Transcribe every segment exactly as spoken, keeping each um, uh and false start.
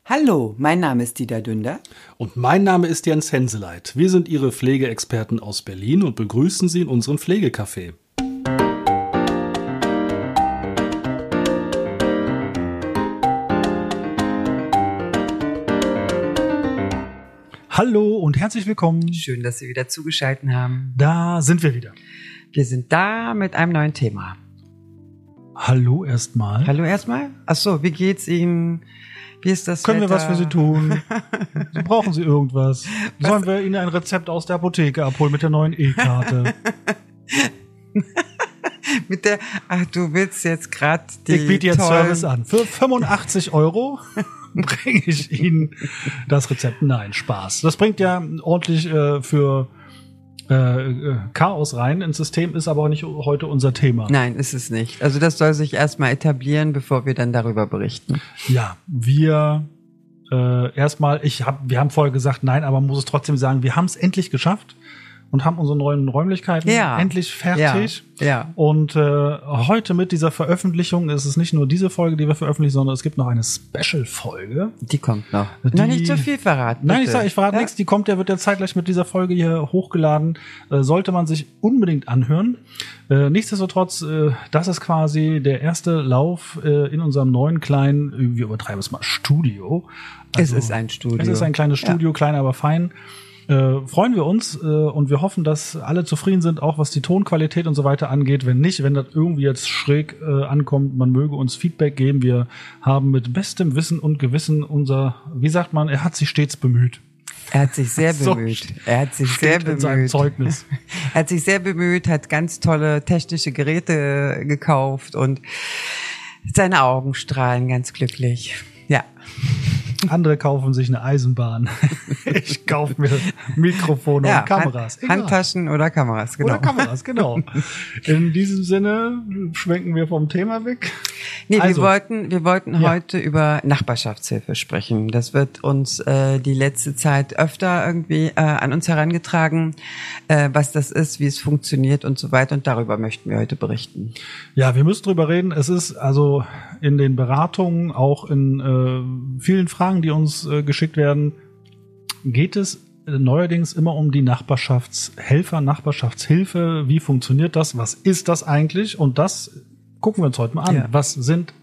Hallo, mein Name ist Dieter Dünder. Und mein Name ist Jens Henseleit. Wir sind Ihre Pflegeexperten aus Berlin und begrüßen Sie in unserem Pflegecafé. Hallo und herzlich willkommen. Schön, dass Sie wieder zugeschaltet haben. Da sind wir wieder. Wir sind da mit einem neuen Thema. Hallo erstmal. Hallo erstmal. Achso, wie geht's Ihnen? Wie ist das Können Wetter? wir was für Sie tun? Brauchen Sie irgendwas? Was? Sollen wir Ihnen ein Rezept aus der Apotheke abholen mit der neuen E-Karte? Mit der, ach, du willst jetzt gerade die Ich biete jetzt tollen- Service an. Für fünfundachtzig Euro bringe ich Ihnen das Rezept. Nein, Spaß. Das bringt ja ordentlich äh, für äh, Chaos rein ins System, ist aber auch nicht heute unser Thema. Nein, ist es nicht. Also das soll sich erstmal etablieren, bevor wir dann darüber berichten. Ja, wir äh, erstmal, ich hab, wir haben vorher gesagt, nein, aber man muss es trotzdem sagen, wir haben es endlich geschafft und haben unsere neuen Räumlichkeiten Ja. endlich fertig. Ja, ja. Und äh, heute mit dieser Veröffentlichung ist es nicht nur diese Folge, die wir veröffentlichen, sondern es gibt noch eine Special-Folge. Die kommt noch. Die- Noch nicht zu viel verraten. Nein, ich bitte. sag, ich verrate Ja? nichts. Die kommt, der wird ja zeitgleich mit dieser Folge hier hochgeladen. Äh, sollte man sich unbedingt anhören. Äh, nichtsdestotrotz, äh, das ist quasi der erste Lauf äh, in unserem neuen kleinen, wir übertreiben es mal, Studio. Es ist ein Studio. Es ist ein kleines Studio, klein, aber fein. Äh, freuen wir uns äh, und wir hoffen, dass alle zufrieden sind, auch was die Tonqualität und so weiter angeht. Wenn nicht, wenn das irgendwie jetzt schräg äh, ankommt, man möge uns Feedback geben. Wir haben mit bestem Wissen und Gewissen unser, wie sagt man, er hat sich stets bemüht. Er hat sich sehr So bemüht. Er hat sich sehr Steht in seinem bemüht. Zeugnis. Er hat sich sehr bemüht, hat ganz tolle technische Geräte gekauft und seine Augen strahlen ganz glücklich. Ja. Andere kaufen sich eine Eisenbahn. Ich kaufe mir Mikrofone ja und Kameras. Hand, Egal. Handtaschen oder Kameras, genau. Oder Kameras, genau. In diesem Sinne schwenken wir vom Thema weg. Nee, Also, wir wollten, wir wollten ja. heute über Nachbarschaftshilfe sprechen. Das wird uns äh, die letzte Zeit öfter irgendwie äh, an uns herangetragen, äh, was das ist, wie es funktioniert und so weiter. Und darüber möchten wir heute berichten. Ja, wir müssen drüber reden. Es ist also in den Beratungen, auch in äh, vielen Fragen, die uns äh, geschickt werden, geht es äh, neuerdings immer um die Nachbarschaftshelfer, Nachbarschaftshilfe. Wie funktioniert das? Was ist das eigentlich? Und das gucken wir uns heute mal an. Ja. Was sind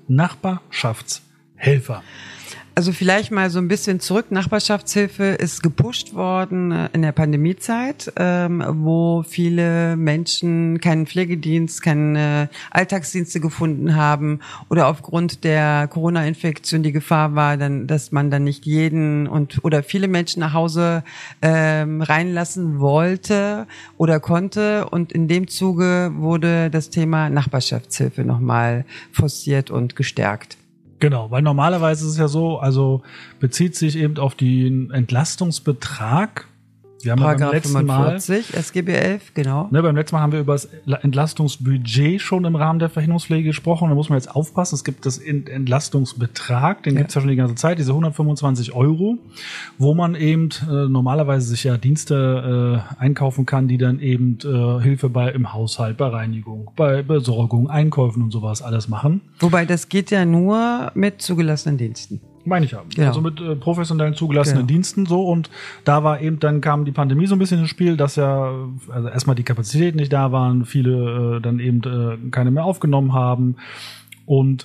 Nachbarschaftshelfer? Also vielleicht mal so ein bisschen zurück. Nachbarschaftshilfe ist gepusht worden äh, in der Pandemiezeit, ähm, wo viele Menschen keinen Pflegedienst, keine Alltagsdienste gefunden haben oder aufgrund der Corona-Infektion die Gefahr war, dann, dass man dann nicht jeden und oder viele Menschen nach Hause ähm, reinlassen wollte oder konnte. Und in dem Zuge wurde das Thema Nachbarschaftshilfe nochmal forciert und gestärkt. Genau, weil normalerweise ist es ja so, also bezieht sich eben auf den Entlastungsbetrag. Wir haben ja beim Paragraph letzten Mal, fünfundvierzig, S G B elf, genau. ne, beim letzten Mal haben wir über das Entlastungsbudget schon im Rahmen der Verhinderungspflege gesprochen. Da muss man jetzt aufpassen. Es gibt das Ent- Entlastungsbetrag, den Ja. gibt's ja schon die ganze Zeit, diese hundertfünfundzwanzig Euro, wo man eben äh, normalerweise sich ja Dienste äh, einkaufen kann, die dann eben äh, Hilfe bei im Haushalt, bei Reinigung, bei Besorgung, Einkäufen und sowas alles machen. Wobei das geht ja nur mit zugelassenen Diensten. Meine ich ja. Genau. Also mit äh, professionellen zugelassenen Genau. Diensten so. Und da war eben, dann kam die Pandemie so ein bisschen ins Spiel, dass ja, also erstmal die Kapazitäten nicht da waren, viele äh, dann eben äh, keine mehr aufgenommen haben. Und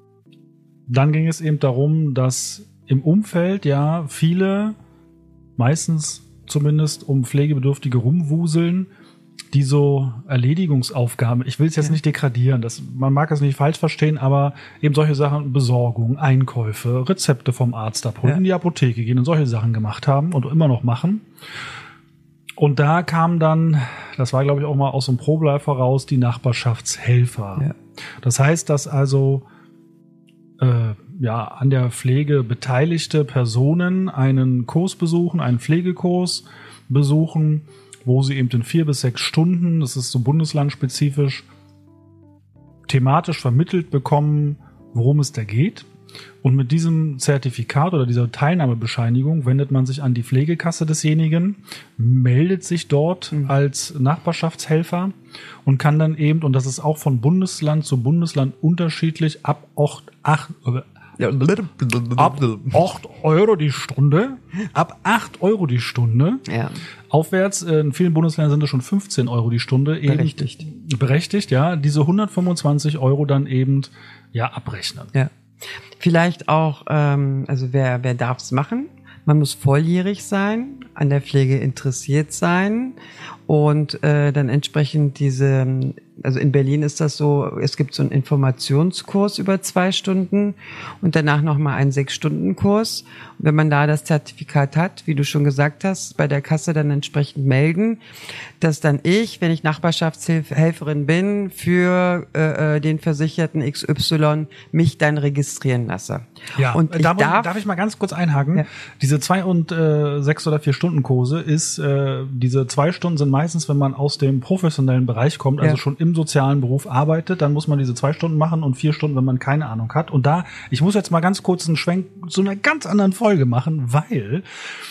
dann ging es eben darum, dass im Umfeld ja viele, meistens zumindest um Pflegebedürftige rumwuseln, die so Erledigungsaufgaben, ich will es jetzt Ja. nicht degradieren, das, man mag es nicht falsch verstehen, aber eben solche Sachen, Besorgung, Einkäufe, Rezepte vom Arzt abholen, Ja. in die Apotheke gehen und solche Sachen gemacht haben und immer noch machen. Und da kam dann, das war glaube ich auch mal aus dem Probleif heraus, die Nachbarschaftshelfer. Ja. Das heißt, dass also äh, ja, an der Pflege beteiligte Personen einen Kurs besuchen, einen Pflegekurs besuchen, wo sie eben in vier bis sechs Stunden, das ist so bundeslandspezifisch, thematisch vermittelt bekommen, worum es da geht. Und mit diesem Zertifikat oder dieser Teilnahmebescheinigung wendet man sich an die Pflegekasse desjenigen, meldet sich dort mhm. als Nachbarschaftshelfer und kann dann eben, und das ist auch von Bundesland zu Bundesland unterschiedlich, ab acht, ab acht Euro die Stunde. Ab acht Euro die Stunde. Ja. Aufwärts, in vielen Bundesländern sind es schon fünfzehn Euro die Stunde. Eben Berechtigt. Berechtigt, ja. Diese hundertfünfundzwanzig Euro dann eben, ja, abrechnen. Ja. Vielleicht auch, ähm, also wer, wer darf es machen? Man muss volljährig sein, an der Pflege interessiert sein und äh, dann entsprechend diese, also in Berlin ist das so, es gibt so einen Informationskurs über zwei Stunden und danach nochmal einen Sechs-Stunden-Kurs. Und wenn man da das Zertifikat hat, wie du schon gesagt hast, bei der Kasse dann entsprechend melden, dass dann ich, wenn ich Nachbarschaftshelferin bin, für äh, den Versicherten X Y mich dann registrieren lasse. Ja, und ich da, darf, darf ich mal ganz kurz einhaken? Ja. Diese zwei und äh, sechs oder vier Stunden Kurse ist, äh, diese zwei Stunden sind meistens, wenn man aus dem professionellen Bereich kommt, also Ja. schon im sozialen Beruf arbeitet, dann muss man diese zwei Stunden machen und vier Stunden, wenn man keine Ahnung hat. Und da, ich muss jetzt mal ganz kurz einen Schwenk zu einer ganz anderen Folge machen, weil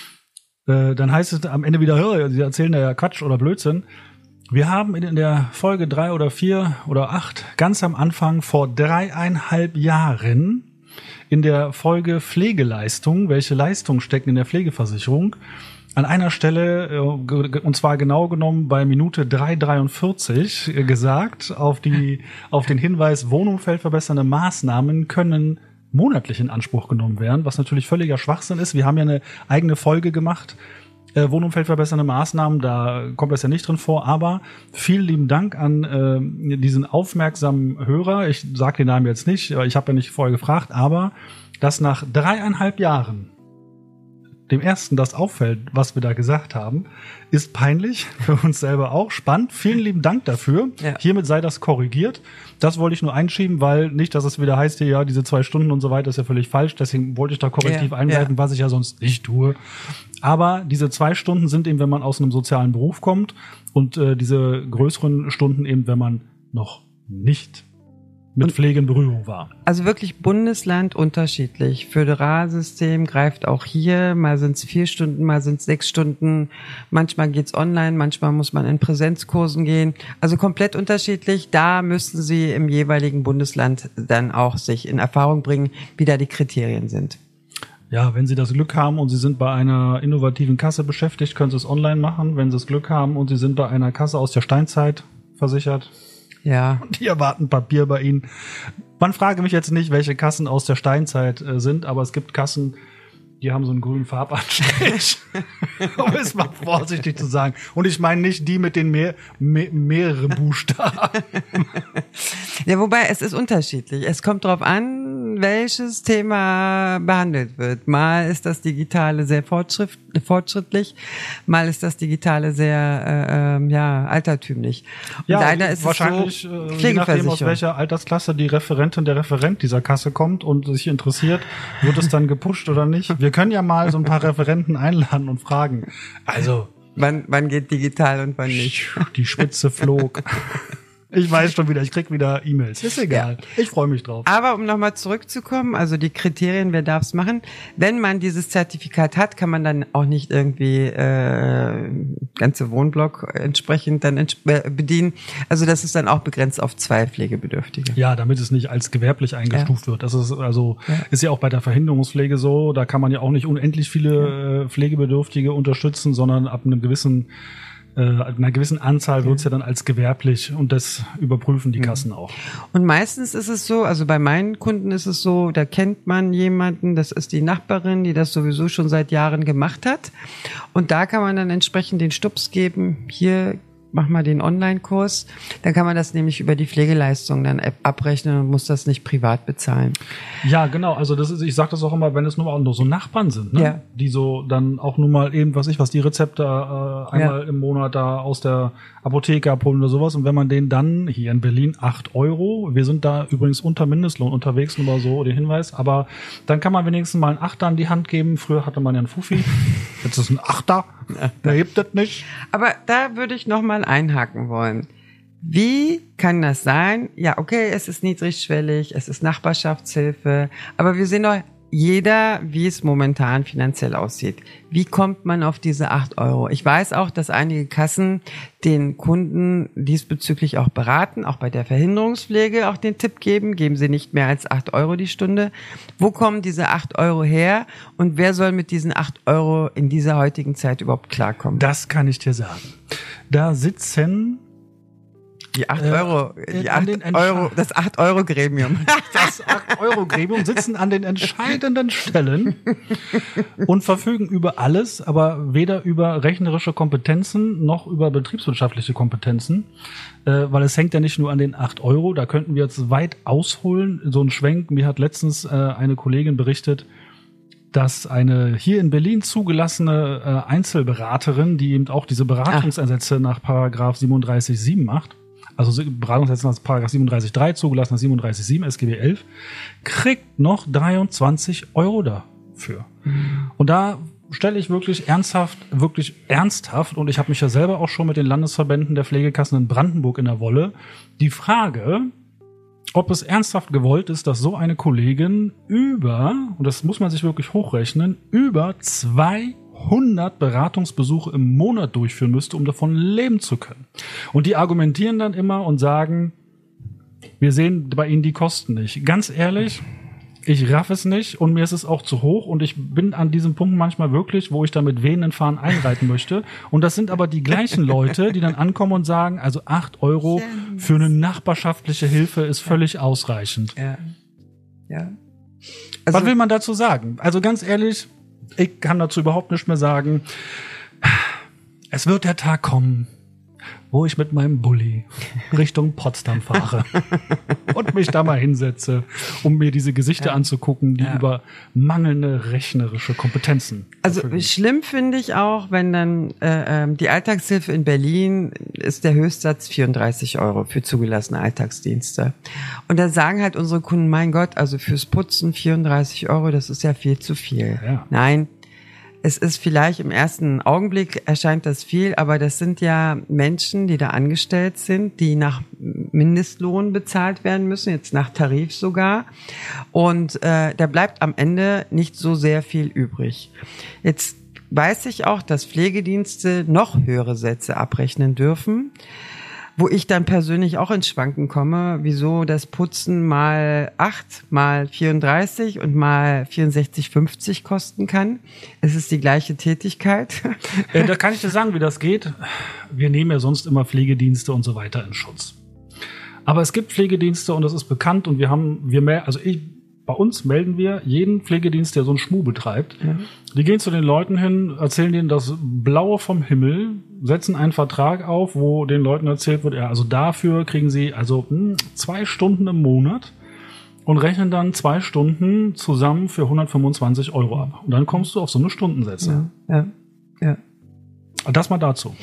äh, dann heißt es am Ende wieder, hör, sie erzählen da ja Quatsch oder Blödsinn. Wir haben in der Folge drei oder vier oder acht ganz am Anfang vor dreieinhalb Jahren in der Folge Pflegeleistung, welche Leistungen stecken in der Pflegeversicherung, an einer Stelle, und zwar genau genommen bei Minute drei dreiundvierzig, gesagt, auf die, auf den Hinweis, wohnumfeldverbessernde Maßnahmen können monatlich in Anspruch genommen werden, was natürlich völliger Schwachsinn ist. Wir haben ja eine eigene Folge gemacht, äh, wohnumfeldverbessernde Maßnahmen, da kommt das ja nicht drin vor, aber vielen lieben Dank an äh, diesen aufmerksamen Hörer. Ich sage den Namen jetzt nicht, ich habe ja nicht vorher gefragt, aber dass nach dreieinhalb Jahren dem ersten das auffällt, was wir da gesagt haben, ist peinlich, für uns selber auch. Spannend. Vielen lieben Dank dafür. Ja. Hiermit sei das korrigiert. Das wollte ich nur einschieben, weil nicht, dass es wieder heißt, hier, ja, diese zwei Stunden und so weiter ist ja völlig falsch. Deswegen wollte ich da korrektiv Ja, eingreifen, ja. was ich ja sonst nicht tue. Aber diese zwei Stunden sind eben, wenn man aus einem sozialen Beruf kommt und äh, diese größeren Stunden eben, wenn man noch nicht mit Pflege in Berührung war. Also wirklich Bundesland unterschiedlich. Föderalsystem greift auch hier. Mal sind es vier Stunden, mal sind es sechs Stunden. Manchmal geht's online, manchmal muss man in Präsenzkursen gehen. Also komplett unterschiedlich. Da müssen Sie im jeweiligen Bundesland dann auch sich in Erfahrung bringen, wie da die Kriterien sind. Ja, wenn Sie das Glück haben und Sie sind bei einer innovativen Kasse beschäftigt, können Sie es online machen. Wenn Sie das Glück haben und Sie sind bei einer Kasse aus der Steinzeit versichert, Ja. die erwarten Papier bei Ihnen. Man frage mich jetzt nicht, welche Kassen aus der Steinzeit äh, sind, aber es gibt Kassen, die haben so einen grünen Farbanstrich, um es mal vorsichtig zu sagen. Und ich meine nicht die mit den mehr, mehr, mehreren Buchstaben. Ja, wobei es ist unterschiedlich. Es kommt drauf an, welches Thema behandelt wird. Mal ist das Digitale sehr fortschritt, fortschrittlich, mal ist das Digitale sehr äh, ja altertümlich. Und Ja, leider ist wahrscheinlich, es so, äh, je nachdem, aus Pflegeversicherung. welcher Altersklasse die Referentin, der Referent dieser Kasse kommt und sich interessiert, wird es dann gepusht oder nicht? Wir können ja mal so ein paar Referenten einladen und fragen. Also, Wann, wann geht digital und wann nicht? die Spitze flog. Ich weiß schon wieder, ich krieg wieder E-Mails. Ist egal. Ich freue mich drauf. Aber um nochmal zurückzukommen, also die Kriterien, wer darf es machen? Wenn man dieses Zertifikat hat, kann man dann auch nicht irgendwie äh, ganze Wohnblock entsprechend dann ents- äh, bedienen. Also das ist dann auch begrenzt auf zwei Pflegebedürftige. Ja, damit es nicht als gewerblich eingestuft wird. Das ist also Ja. ist ja auch bei der Verhinderungspflege so. Da kann man ja auch nicht unendlich viele äh, Pflegebedürftige unterstützen, sondern ab einem gewissen äh, einer gewissen Anzahl wird es ja dann als gewerblich und das überprüfen die Kassen auch. Und meistens ist es so, also bei meinen Kunden ist es so, da kennt man jemanden, das ist die Nachbarin, die das sowieso schon seit Jahren gemacht hat. Und da kann man dann entsprechend den Stups geben, hier mach mal den Online-Kurs. Dann kann man das nämlich über die Pflegeleistung dann abrechnen und muss das nicht privat bezahlen. Ja, genau. Also das ist, ich sage das auch immer, wenn es nur, nur so Nachbarn sind, ne? Ja. Die so dann auch nur mal eben, was ich, was die Rezepte äh, einmal Ja. im Monat da aus der Apotheke abholen oder sowas. Und wenn man denen dann hier in Berlin acht Euro, wir sind da übrigens unter Mindestlohn unterwegs, nur mal so den Hinweis, aber dann kann man wenigstens mal einen Achter an die Hand geben. Früher hatte man ja einen Fuffi, jetzt ist ein Achter, der hebt das nicht. Aber da würde ich noch mal einhaken wollen. Wie kann das sein? Ja, okay, es ist niedrigschwellig, es ist Nachbarschaftshilfe, aber wir sehen doch jeder, wie es momentan finanziell aussieht. Wie kommt man auf diese acht Euro? Ich weiß auch, dass einige Kassen den Kunden diesbezüglich auch beraten, auch bei der Verhinderungspflege auch den Tipp geben, geben sie nicht mehr als acht Euro die Stunde. Wo kommen diese acht Euro her und wer soll mit diesen acht Euro in dieser heutigen Zeit überhaupt klarkommen? Das kann ich dir sagen. Da sitzen Die acht Euro, die acht Euro, das acht Euro Gremium. Das acht Euro Gremium sitzen an den entscheidenden Stellen und verfügen über alles, aber weder über rechnerische Kompetenzen noch über betriebswirtschaftliche Kompetenzen, äh, weil es hängt ja nicht nur an den acht Euro, da könnten wir jetzt weit ausholen, so ein Schwenk. Mir hat letztens äh, eine Kollegin berichtet, dass eine hier in Berlin zugelassene äh, Einzelberaterin, die eben auch diese Beratungseinsätze nach Paragraph siebenunddreißig Komma sieben macht, also Beratungssätze nach Paragraph siebenunddreißig Komma drei zugelassen nach siebenunddreißig Komma sieben S G B elf, kriegt noch dreiundzwanzig Euro dafür. Mhm. Und da stelle ich wirklich ernsthaft, wirklich ernsthaft, und ich habe mich ja selber auch schon mit den Landesverbänden der Pflegekassen in Brandenburg in der Wolle, die Frage, ob es ernsthaft gewollt ist, dass so eine Kollegin über, und das muss man sich wirklich hochrechnen, über zweihundert Beratungsbesuche im Monat durchführen müsste, um davon leben zu können. Und die argumentieren dann immer und sagen, wir sehen bei ihnen die Kosten nicht. Ganz ehrlich, ich raff es nicht und mir ist es auch zu hoch und ich bin an diesem Punkt manchmal wirklich, wo ich da mit wehenden Fahnen einreiten möchte. Und das sind aber die gleichen Leute, die dann ankommen und sagen, also acht Euro für eine nachbarschaftliche Hilfe ist völlig ausreichend. Ja. Ja. Also, was will man dazu sagen? Also ganz ehrlich, ich kann dazu überhaupt nicht mehr sagen. Es wird der Tag kommen, wo ich mit meinem Bulli Richtung Potsdam fahre und mich da mal hinsetze, um mir diese Gesichter ja. anzugucken, die ja. über mangelnde rechnerische Kompetenzen Also verfügen. Schlimm finde ich auch, wenn dann äh, die Alltagshilfe in Berlin ist der Höchstsatz vierunddreißig Euro für zugelassene Alltagsdienste. Und da sagen halt unsere Kunden, mein Gott, also fürs Putzen vierunddreißig Euro, das ist ja viel zu viel. Ja. Nein. Es ist vielleicht im ersten Augenblick erscheint das viel, aber das sind ja Menschen, die da angestellt sind, die nach Mindestlohn bezahlt werden müssen, jetzt nach Tarif sogar. Und äh, da bleibt am Ende nicht so sehr viel übrig. Jetzt weiß ich auch, dass Pflegedienste noch höhere Sätze abrechnen dürfen, wo ich dann persönlich auch ins Schwanken komme, wieso das Putzen mal acht, mal vierunddreißig und mal vierundsechzig fünfzig kosten kann. Es ist die gleiche Tätigkeit. Äh, da kann ich dir sagen, wie das geht. Wir nehmen ja sonst immer Pflegedienste und so weiter in Schutz. Aber es gibt Pflegedienste und das ist bekannt und wir haben, wir mehr, also ich, bei uns melden wir jeden Pflegedienst, der so einen Schmuh betreibt. Ja. Die gehen zu den Leuten hin, erzählen denen das Blaue vom Himmel, setzen einen Vertrag auf, wo den Leuten erzählt wird, ja, also dafür kriegen sie also mh, zwei Stunden im Monat und rechnen dann zwei Stunden zusammen für hundertfünfundzwanzig Euro ab. Und dann kommst du auf so eine Stundensätze. Ja, ja, ja. Das mal dazu.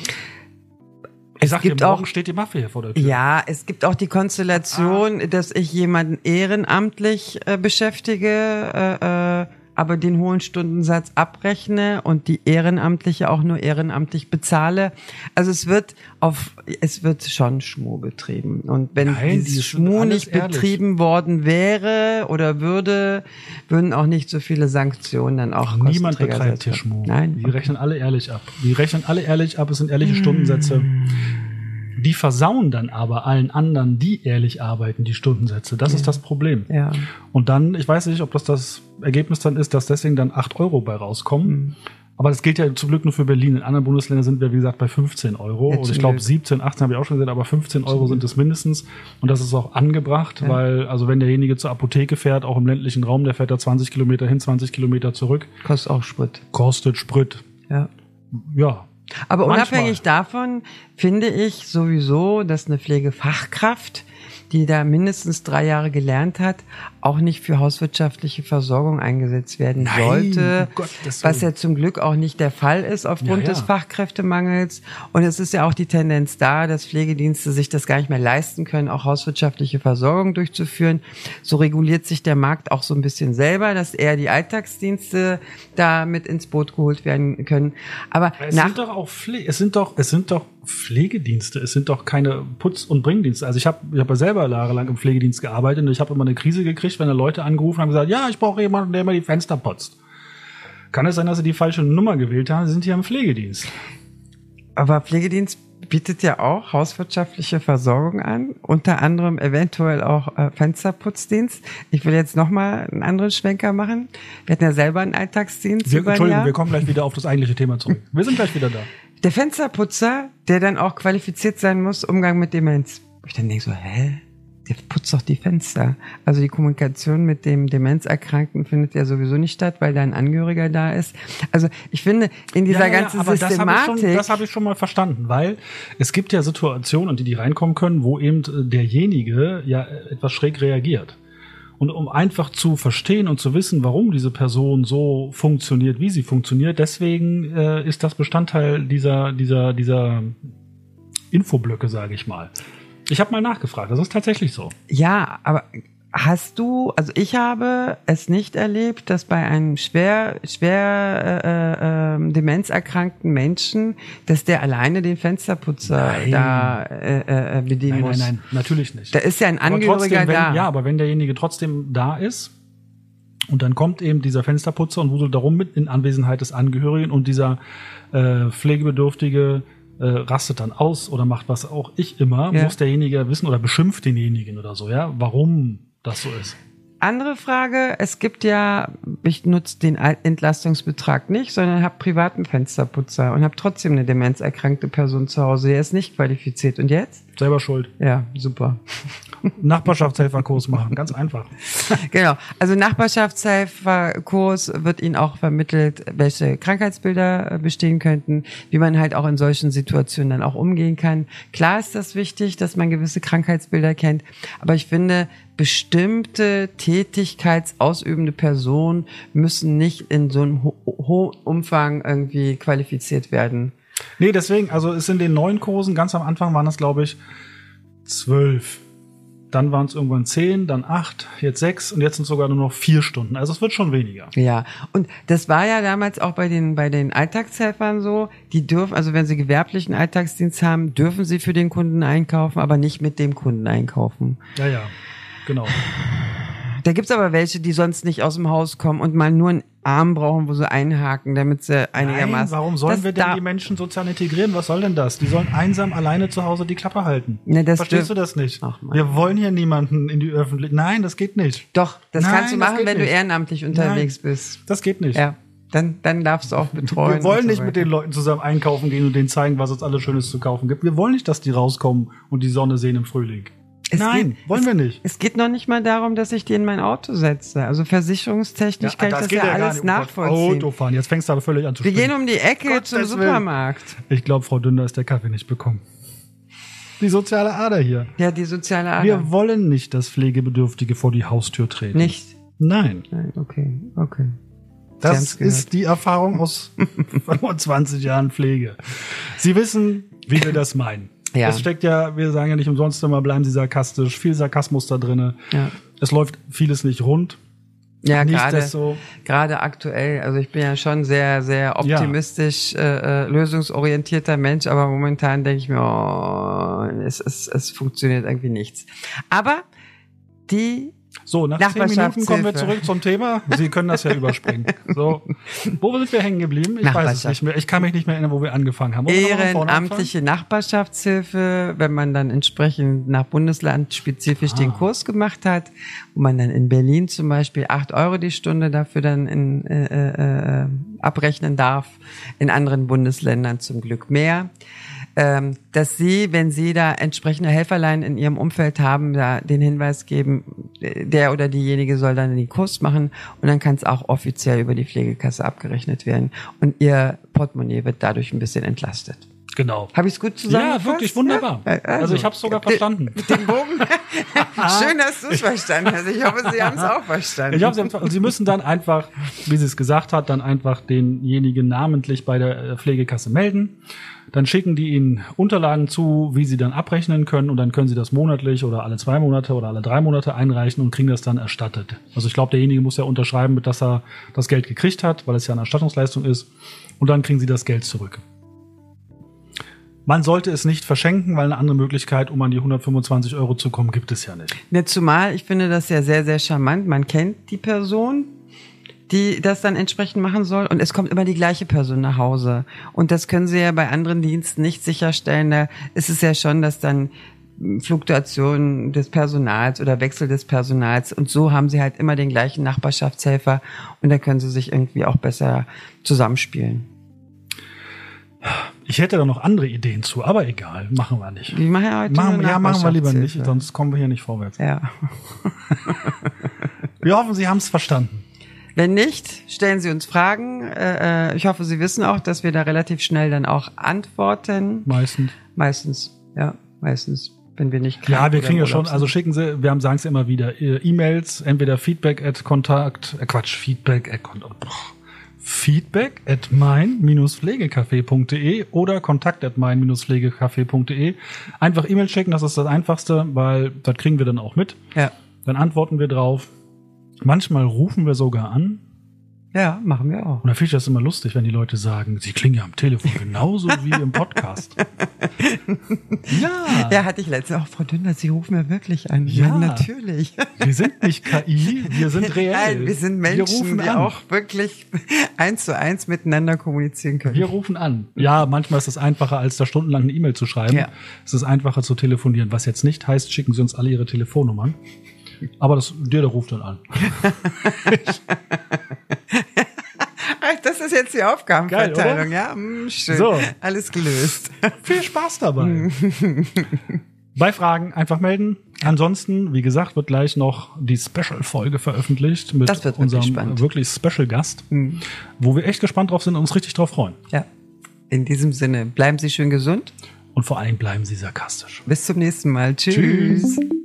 Ich es sag gibt dir, morgen auch, steht die Mafia hier vor der Tür. Ja, es gibt auch die Konstellation, ah. dass ich jemanden ehrenamtlich äh, beschäftige, äh, äh, aber den hohen Stundensatz abrechne und die Ehrenamtliche auch nur ehrenamtlich bezahle. Also es wird auf, es wird schon Schmuh betrieben. Und wenn Nein, dieses Schmuh nicht ehrlich. betrieben worden wäre oder würde, würden auch nicht so viele Sanktionen dann auch Kostenträger Niemand betreibt hier Schmuh. Nein. Die rechnen alle ehrlich ab. Die rechnen alle ehrlich ab, es sind ehrliche mmh. Stundensätze. Die versauen dann aber allen anderen, die ehrlich arbeiten, die Stundensätze. Das ja. ist das Problem. Ja. Und dann, ich weiß nicht, ob das das Ergebnis dann ist, dass deswegen dann acht Euro bei rauskommen. Mhm. Aber das gilt ja zum Glück nur für Berlin. In anderen Bundesländern sind wir, wie gesagt, bei fünfzehn Euro. Jetzt und ich glaube, siebzehn, achtzehn habe ich auch schon gesagt, aber fünfzehn Euro sind es mindestens. Und das ist auch angebracht, ja. weil, also wenn derjenige zur Apotheke fährt, auch im ländlichen Raum, der fährt da zwanzig Kilometer hin, zwanzig Kilometer zurück. Kostet auch Sprit. Kostet Sprit. Ja. Ja. Aber unabhängig Manchmal. davon finde ich sowieso, dass eine Pflegefachkraft, die da mindestens drei Jahre gelernt hat, auch nicht für hauswirtschaftliche Versorgung eingesetzt werden Nein, sollte, oh Gott, das was ja zum Glück auch nicht der Fall ist aufgrund ja, ja. des Fachkräftemangels. Und es ist ja auch die Tendenz da, dass Pflegedienste sich das gar nicht mehr leisten können, auch hauswirtschaftliche Versorgung durchzuführen. So reguliert sich der Markt auch so ein bisschen selber, dass eher die Alltagsdienste da mit ins Boot geholt werden können. Aber es nach sind doch auch Pflege, es sind doch, es sind doch Pflegedienste, es sind doch keine Putz- und Bringdienste. Also ich habe ich hab ja selber jahrelang im Pflegedienst gearbeitet und ich habe immer eine Krise gekriegt, wenn da Leute angerufen haben und gesagt, ja, ich brauche jemanden, der mir die Fenster putzt. Kann es sein, dass sie die falsche Nummer gewählt haben? Sie sind hier im Pflegedienst. Aber Pflegedienst bietet ja auch hauswirtschaftliche Versorgung an, unter anderem eventuell auch äh, Fensterputzdienst. Ich will jetzt nochmal einen anderen Schwenker machen. Wir hatten ja selber einen Alltagsdienst. Wir, über ein Entschuldigung, Jahr. wir kommen gleich wieder auf das eigentliche Thema zurück. Wir sind gleich wieder da. Der Fensterputzer, der dann auch qualifiziert sein muss, Umgang mit Demenz. Ich dann denke so, hä? Der putzt doch die Fenster. Also die Kommunikation mit dem Demenzerkrankten findet ja sowieso nicht statt, weil da ein Angehöriger da ist. Also ich finde, in dieser ja, ja, ganzen aber Systematik... Das habe ich, das hab ich schon mal verstanden, weil es gibt ja Situationen, die die reinkommen können, wo eben derjenige ja etwas schräg reagiert. Und um einfach zu verstehen und zu wissen, warum diese Person so funktioniert, wie sie funktioniert, deswegen äh, ist das Bestandteil dieser, dieser, dieser Infoblöcke, sage ich mal. Ich habe mal nachgefragt, das ist tatsächlich so. Ja, aber hast du, also ich habe es nicht erlebt, dass bei einem schwer, schwer äh, äh, demenzerkrankten Menschen, dass der alleine den Fensterputzer Nein. da äh, äh, bedienen Nein, muss. nein, nein, natürlich nicht. Da ist ja ein Aber Angehöriger trotzdem, wenn, da. Ja, aber wenn derjenige trotzdem da ist und dann kommt eben dieser Fensterputzer und wudelt darum mit in Anwesenheit des Angehörigen und dieser äh, pflegebedürftige äh, rastet dann aus oder macht was auch ich immer, Ja. muss derjenige wissen oder beschimpft denjenigen oder so, ja, warum das so ist. Andere Frage, es gibt ja, ich nutze den Entlastungsbetrag nicht, sondern habe privaten Fensterputzer und habe trotzdem eine demenzerkrankte Person zu Hause, der ist nicht qualifiziert. Und jetzt? Selber schuld. Ja, super. Nachbarschaftshelferkurs machen, ganz einfach. Genau. Also Nachbarschaftshelferkurs wird Ihnen auch vermittelt, welche Krankheitsbilder bestehen könnten, wie man halt auch in solchen Situationen dann auch umgehen kann. Klar ist das wichtig, dass man gewisse Krankheitsbilder kennt, aber ich finde, bestimmte tätigkeitsausübende Personen müssen nicht in so einem ho- hohen Umfang irgendwie qualifiziert werden. Nee, deswegen, also es in den neuen Kursen, ganz am Anfang waren es, glaube ich, zwölf. Dann waren es irgendwann zehn, dann acht, jetzt sechs und jetzt sind es sogar nur noch vier Stunden. Also es wird schon weniger. Ja, und das war ja damals auch bei den bei den Alltagshelfern so. Die dürfen, also wenn sie gewerblichen Alltagsdienst haben, dürfen sie für den Kunden einkaufen, aber nicht mit dem Kunden einkaufen. Ja, ja, genau. Da gibt's aber welche, die sonst nicht aus dem Haus kommen und mal nur einen Arm brauchen, wo sie einhaken, damit sie einigermaßen... Nein, warum sollen das wir denn da- die Menschen sozial integrieren? Was soll denn das? Die sollen einsam alleine zu Hause die Klappe halten. Ne, das Verstehst dürf- du das nicht? Ach, Mann. Wir wollen hier niemanden in die Öffentlichkeit. Nein, das geht nicht. Doch, das Nein, kannst du das machen, geht wenn du nicht. ehrenamtlich unterwegs Nein, bist. Das geht nicht. Ja, dann, dann darfst du auch betreuen. Wir wollen und so nicht mit weiter. den Leuten zusammen einkaufen gehen und denen zeigen, was es alles Schönes zu kaufen gibt. Wir wollen nicht, dass die rauskommen und die Sonne sehen im Frühling. Es Nein, geht- wollen es, wir nicht. Es geht noch nicht mal darum, dass ich die in mein Auto setze. Also versicherungstechnisch kann ich das ja, alles nachvollziehen. Autofahren. Jetzt fängst du aber völlig an zu Wir spinnen. gehen um die Ecke Gottes zum Willen. Supermarkt. Ich glaube, Frau Dünder ist der Kaffee nicht bekommen. Die soziale Ader hier. Ja, die soziale Ader. Wir wollen nicht, dass Pflegebedürftige vor die Haustür treten. Nicht? Nein. Nein, okay, okay. Sie Das haben's gehört. ist die Erfahrung aus fünfundzwanzig Jahren Pflege. Sie wissen, wie wir das meinen. Ja. Das steckt ja, wir sagen ja nicht umsonst immer, bleiben Sie sarkastisch, viel Sarkasmus da drinne. Ja. Es läuft vieles nicht rund. Ja, Nicht gerade das so. gerade aktuell. Also ich bin ja schon sehr, sehr optimistisch, äh, äh, lösungsorientierter Mensch, aber momentan denke ich mir, oh, es, es, es funktioniert irgendwie nichts. Aber die So, nach zehn Minuten kommen wir Nachbarschaftshilfe. zurück zum Thema. Sie können das ja überspringen. So, wo sind wir hängen geblieben? Ich weiß es Nachbarschaft. nicht mehr. Ich kann mich nicht mehr erinnern, wo wir angefangen haben. Wollen wir noch mal von vorne ehrenamtliche Nachbarschaftshilfe, wenn man dann entsprechend nach Bundesland spezifisch Ah. den Kurs gemacht hat, wo man dann in Berlin zum Beispiel acht Euro die Stunde dafür dann in, äh, äh, abrechnen darf, in anderen Bundesländern zum Glück mehr. Ähm, dass Sie, wenn Sie da entsprechende Helferlein in Ihrem Umfeld haben, da den Hinweis geben, der oder diejenige soll dann den Kurs machen und dann kann es auch offiziell über die Pflegekasse abgerechnet werden und Ihr Portemonnaie wird dadurch ein bisschen entlastet. Genau. Habe ich es gut zusammengefasst? Ja, wirklich wunderbar. Ja? Also, ich habe es sogar verstanden. Mit dem Bogen? Schön, dass du es verstanden hast. Ich hoffe, Sie haben es auch verstanden. Ich hab's, und Sie müssen dann einfach, wie sie es gesagt hat, dann einfach denjenigen namentlich bei der äh, Pflegekasse melden. Dann schicken die Ihnen Unterlagen zu, wie Sie dann abrechnen können und dann können Sie das monatlich oder alle zwei Monate oder alle drei Monate einreichen und kriegen das dann erstattet. Also ich glaube, derjenige muss ja unterschreiben, dass er das Geld gekriegt hat, weil es ja eine Erstattungsleistung ist und dann kriegen Sie das Geld zurück. Man sollte es nicht verschenken, weil eine andere Möglichkeit, um an die hundertfünfundzwanzig Euro zu kommen, gibt es ja nicht. Ja, zumal, ich finde das ja sehr, sehr charmant. Man kennt die Person, die das dann entsprechend machen soll, und es kommt immer die gleiche Person nach Hause. Und das können Sie ja bei anderen Diensten nicht sicherstellen. Da ist es ja schon, dass dann Fluktuation des Personals oder Wechsel des Personals, und so haben Sie halt immer den gleichen Nachbarschaftshelfer, und da können Sie sich irgendwie auch besser zusammenspielen. Ich hätte da noch andere Ideen zu, aber egal, machen wir nicht. Die machen ja heute machen, nur ja, machen wir lieber nicht, Nachbarschaftshilfe. sonst kommen wir hier nicht vorwärts. Ja. Wir hoffen, Sie haben es verstanden. Wenn nicht, stellen Sie uns Fragen. Äh, ich hoffe, Sie wissen auch, dass wir da relativ schnell dann auch antworten. Meistens. Meistens, ja, meistens, wenn wir nicht krank Ja, wir oder kriegen ja im schon, Urlaub also sind. schicken Sie, wir haben, sagen es immer wieder, äh, E-Mails, entweder Feedback at Kontakt, äh, Quatsch, Feedback at Kontakt, Feedback at mein Pflegecafé punkt de oder Kontakt at mein Pflegecafé punkt de. Einfach E-Mail schicken, das ist das Einfachste, weil das kriegen wir dann auch mit. Ja. Dann antworten wir drauf. Manchmal rufen wir sogar an. Ja, machen wir auch. Und da finde ich das immer lustig, wenn die Leute sagen, sie klingen ja am Telefon genauso wie im Podcast. Ja. Ja, hatte ich letztens auch, Frau Dündler, Sie rufen mir wirklich an. Ja. Ja, natürlich. Wir sind nicht K I, wir sind reell. Nein, wir sind Menschen, wir rufen die an. auch wirklich eins zu eins miteinander kommunizieren können. Wir rufen an. Ja, manchmal ist es einfacher, als da stundenlang eine E-Mail zu schreiben. Ja. Es ist einfacher zu telefonieren. Was jetzt nicht heißt, schicken Sie uns alle Ihre Telefonnummern. Aber das, der, der ruft dann an. Ach, das ist jetzt die Aufgabenverteilung, Geil, ja? Hm, schön. So. Alles gelöst. Viel Spaß dabei. Bei Fragen einfach melden. Ansonsten, wie gesagt, wird gleich noch die Special-Folge veröffentlicht mit Das wird wirklich unserem spannend. wirklich Special-Gast, Mhm. wo wir echt gespannt drauf sind und uns richtig drauf freuen. Ja. In diesem Sinne, bleiben Sie schön gesund. Und vor allem bleiben Sie sarkastisch. Bis zum nächsten Mal. Tschüss. Tschüss.